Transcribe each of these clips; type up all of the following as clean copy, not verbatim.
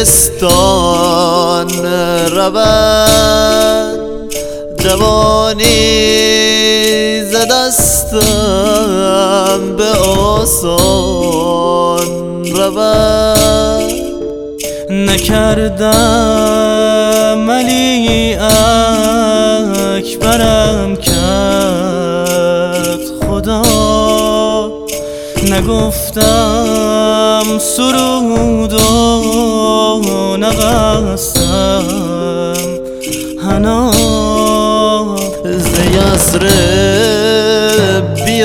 گلستان رود، جوانی ز دستم به آسان رود. نکردم علی اکبرم کرد خدا، نگفتم سرود و نبستم حنا. ز یثرب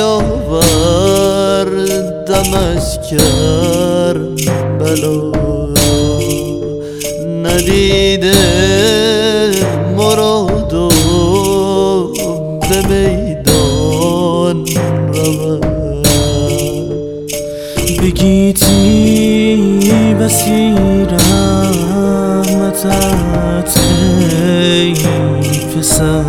بیاوردمش کربلا، ندیده مراد و به میدان رود. بگیتی بسی رحمتت ای پسر،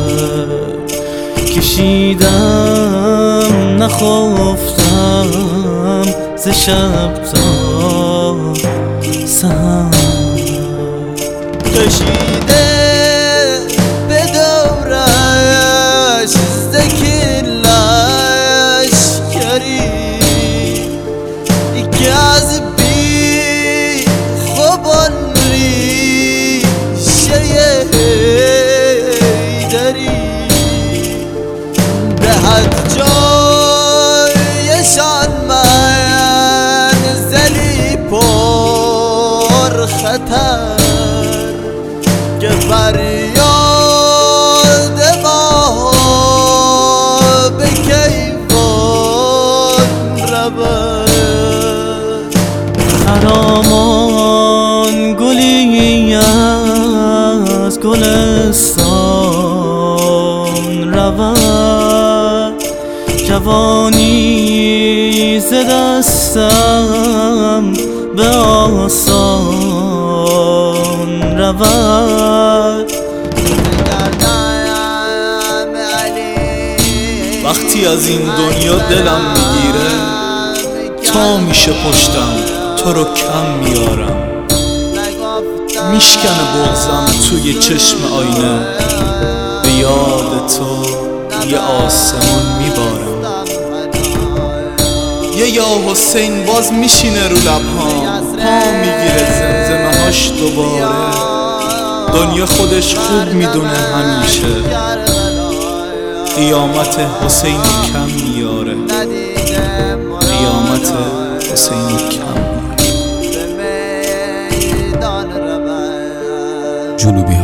کشیدم نخفتم ز شب تا سحر. کشیده به دورش زکی لشکری، که از بی خوبان ریشه ایدری، دهد جایشان منزلی پر خطر، که فریاد ما به کیوان رود. خرامان گلی از گلستان رود، جوانی ز دستم به آسان رود. وقتی از این دنیا دلم میگیره، تا میشه پشتم تو رو کم میارم، میشکنه بغضم توی چشم آینه، به یاد تو یه آسمون میبارم. یه یا حسین باز میشینه رو لبهام، پا میگیره زمزمه هاش دوباره. دنیا خودش خوب میدونه همیشه، قیامت حسین کم میاره، قیامت حسین کم میاره. جنوبی